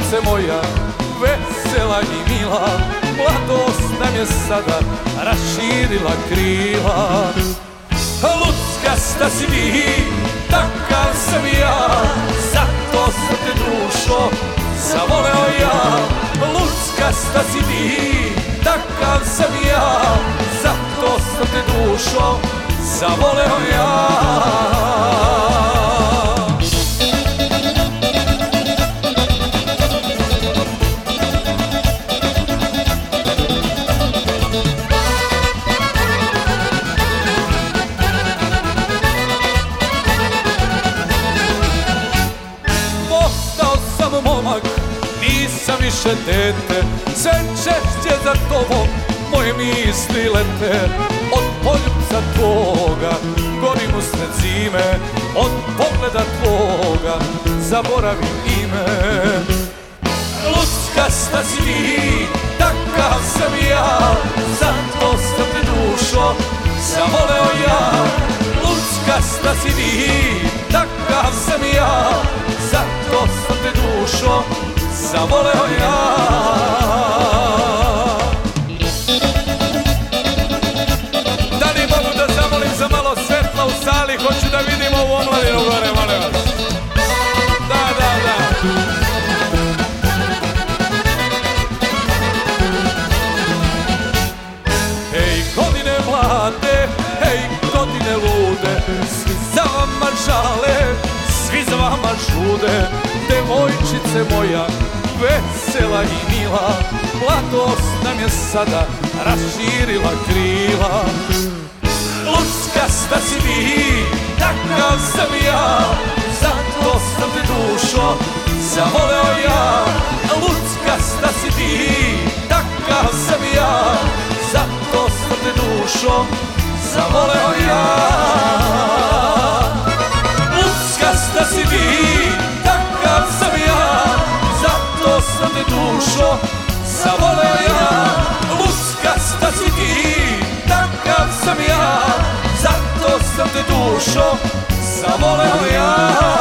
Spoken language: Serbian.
devojčice moja, vesela i mila, mladost nam je sada raširila krila. Luckasta si ti, takav sam i ja, zato sam te dušo zavoleo ja. Luckasta si ti, takav sam i ja, zato sam te dušo zavoleo ja. Momak, nisam više dete, sve češće za tobom moje misli lete. Od poljubca tvoga gorim usred zime, od pogleda tvoga zaboravim ime. Luckasta si ti, takav sam i ja, zato sam te dušo zavoleo ja. Luckasta si ti, takav sam i ja, zato sam te dušo zavoleo ja. Da li mogu da zamolim za malo svetla u sali, hoću da vidimo ovu omladinu gore, molim vas. Da. Hej godine mlade, hej godine lude, svi za vama žale, svi za vama žude. Devojčice moja, vesela i mila, mladost nam je sada raširila krila. Luckasta si ti, takav sam i ja, zato sam te dušo zavoleo ja. Luckasta si ti, takav sam i ja, zato sam te dušo zavoleo ja. Luckasta si ti, takav sam ja, zato sam te dušo zavoleo ja. Luckasta si ti, takav sam ja, zato sam te dušo zavoleo ja.